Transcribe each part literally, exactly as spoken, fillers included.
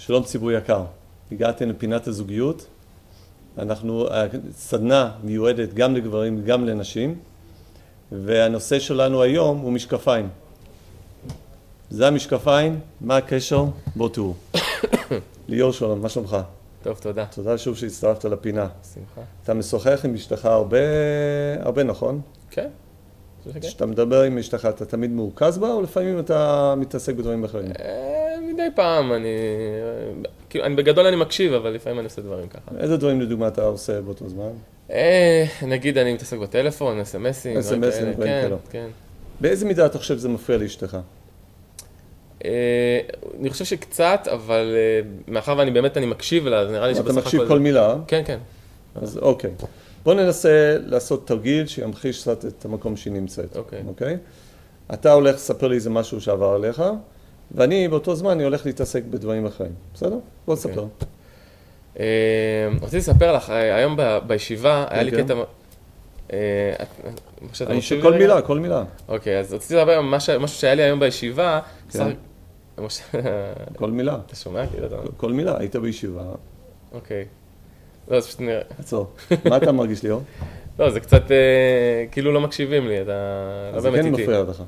שלום ציבור יקר, הגעתם לפינת הזוגיות. אנחנו, סדנה מיועדת גם לגברים וגם לנשים, והנושא שלנו היום הוא משקפיים. זה המשקפיים, מה הקשר? בוא תראו. ליאור שלום, מה שלומך? טוב, תודה. תודה שוב שהצטרפת לפינה. שמחה. אתה משוחח עם אשתך הרבה, הרבה נכון? כן. כשאתה מדבר עם אשתך, אתה תמיד מורכז בה, או לפעמים אתה מתעסק בדברים אחרים? מדי פעם, אני... כאילו, אני בגדול אני מקשיב, אבל לפעמים אני עושה דברים ככה. איזה דברים לדוגמה אתה עושה באותו זמן? נגיד, אני מתעסק בטלפון, אס-אמסים, דברים כאלה. כן, כן. באיזה מידה אתה חושב שזה מפריע לאשתך? אני חושב שקצת, אבל מאחר ואני באמת אני מקשיב לה, אז נראה לי שבסך הכל... אתה מקשיב כל מילה? כן, כן. אז אוקיי. בוא ננסה לעשות תרגיל שימחיש קצת את המקום שהיא נמצאת. אוקיי. אוקיי? אתה הולך לספר לי איזה משהו שעבר עליך, ואני באותו זמן אני הולך להתעסק בדברים אחרים. בסדר? בוא נספר. רציתי לספר לך, היום בישיבה היה לי קטע... אני חושב כל מילה, כל מילה. אוקיי, אז רציתי לדבר משהו שהיה לי היום בישיבה. כל מילה. אתה שומע? כל מילה, היית בישיבה. אוקיי. לא, אז פשוט נראה. עצור. מה אתה מרגיש ליאור? לא, זה קצת כאילו לא מקשיבים לי, אתה לא באמת איתי. אז זה כן מפריע לך.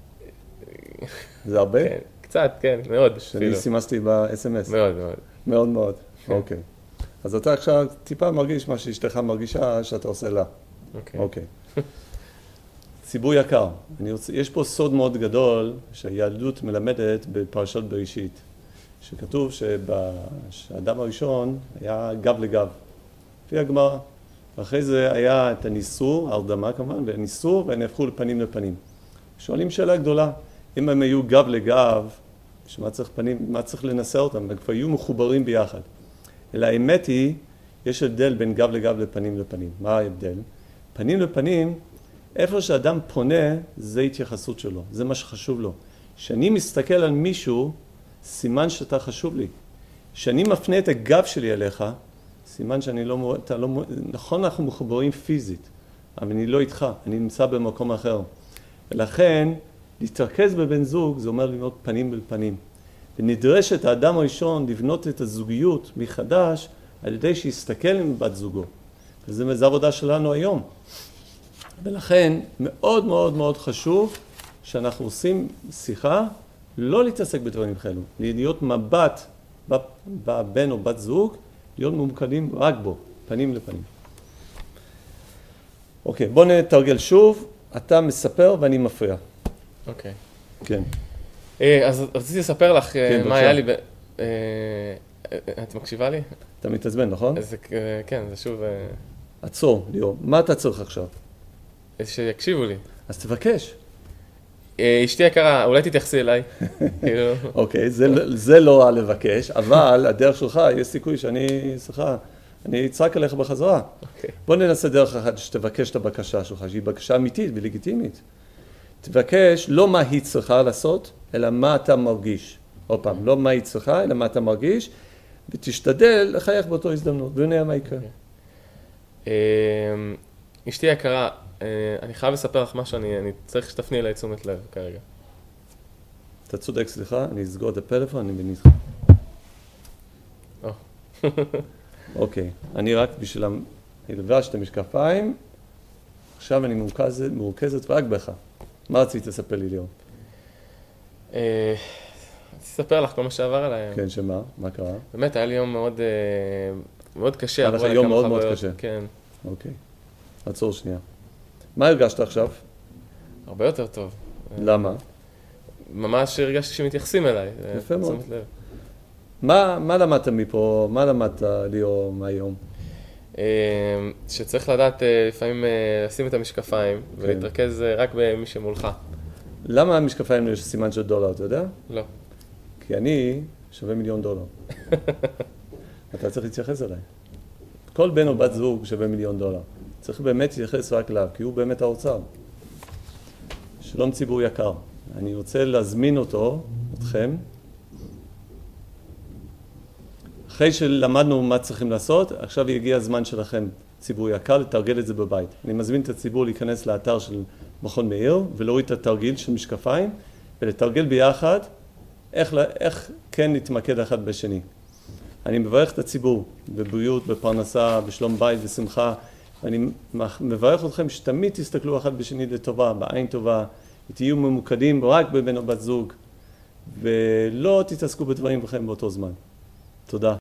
זה הרבה? כן, קצת, כן, מאוד. שאני סימסתי ב-אס אם אס. מאוד, מאוד. מאוד מאוד, אוקיי. אז אתה עכשיו טיפה מרגיש מה שאשתך מרגישה שאתה עושה לה. אוקיי. אוקיי. ציבור יקר, אני רוצה, יש פה סוד מאוד גדול שהיהדות מלמדת בפרשת בראשית, שכתוב שהאדם הראשון היה גב לגב, לפי הגמרא, ואחרי זה היה את הניסור, הרדמה כמובן, והניסור, והם הפכו לפנים לפנים. שואלים שאלה גדולה, אם הם היו גב לגב, שמה צריך פנים, מה צריך לנסה אותם, הם כבר היו מחוברים ביחד. אלא האמת היא, יש הבדל בין גב לגב לפנים לפנים. מה ההבדל? פנים לפנים, איפה שאדם פונה, זה התייחסות שלו, זה מה שחשוב לו. כשאני מסתכל על מישהו, סימן שאתה חשוב לי. כשאני מפנה את הגב שלי אליך, סימן שאני לא, אתה לא, נכון אנחנו מחוברים פיזית, אבל אני לא איתך, אני נמצא במקום אחר. ולכן, להתרכז בבן זוג, זה אומר ללמוד פנים בל פנים. ונדרש את האדם הראשון לבנות את הזוגיות מחדש, על ידי שיסתכל עם בת זוגו. וזה עבודה שלנו היום. ולכן, מאוד מאוד מאוד חשוב שאנחנו עושים שיחה, לא להתעסק בדברים כאלו, להיות מבט בבן או בת זוג, להיות ממוקדים רק בו, פנים לפנים. אוקיי, בוא נתרגל שוב, אתה מספר ואני מפריע. אוקיי. כן. אז רציתי לספר לך מה היה לי, את מקשיבה לי? אתה מתעצבן, נכון? כן, זה שוב... עצור, ליאור, מה אתה צריך עכשיו? שיקשיבו לי. אז תבקש. אשתי יקרה, אולי תתייחסי אליי. אוקיי, זה לא רע לבקש, אבל הדרך שלך, יש סיכוי שאני, סליחה, אני אצעק עליך בחזרה. בוא ננסה דרך אחת שתבקש את הבקשה שלך, שהיא בקשה אמיתית ולגיטימית. תבקש לא מה היא צריכה לעשות, אלא מה אתה מרגיש. עוד פעם, לא מה היא צריכה, אלא מה אתה מרגיש, ותשתדל לחייך באותו הזדמנות, ונראה מה יקרה. אשתי יקרה, אני חייב לספר לך משהו, אני צריך שתפני אליי תשומת לב כרגע. אתה צודק, סליחה, אני אסגור את הפלאפון, אני מבין איתך. אוקיי, אני רק בשביל הלבש את המשקפיים, עכשיו אני מורכזת רק בך. מה רצית לספר לי ליאור? רציתי לספר לך כל מה שעבר עליי. כן, שמה? מה קרה? באמת, היה לי יום מאוד מאוד קשה. היה לך יום מאוד מאוד קשה. כן. אוקיי. עצור שנייה. מה הרגשת עכשיו? הרבה יותר טוב. למה? ממש הרגשתי שמתייחסים אליי. יפה מאוד. מה, מה למדת מפה? מה למדת ליאור מהיום? שצריך לדעת לפעמים לשים את המשקפיים ולהתרכז רק במי שמולך. למה המשקפיים יש סימן של דולר, אתה יודע? לא. כי אני שווה מיליון דולר. אתה צריך להתייחס אליי. כל בן או בת זוג שווה מיליון דולר. צריך באמת להתייחס רק אליו, כי הוא באמת האוצר. שלום ציבור יקר. אני רוצה להזמין אותו, אתכם. אחרי שלמדנו מה צריכים לעשות, עכשיו יגיע הזמן שלכם, ציבור יקר, לתרגל את זה בבית. אני מזמין את הציבור להיכנס לאתר של מכון מאיר, ולהוריד את התרגיל של משקפיים, ולתרגל ביחד איך, איך כן נתמקד אחד בשני. אני מברך את הציבור בבריאות, בפרנסה, בשלום בית ושמחה, ואני מברך אתכם שתמיד תסתכלו אחד בשני לטובה, בעין טובה, תהיו ממוקדים רק בבן או בת זוג, ולא תתעסקו בדברים בכם באותו זמן. תודה.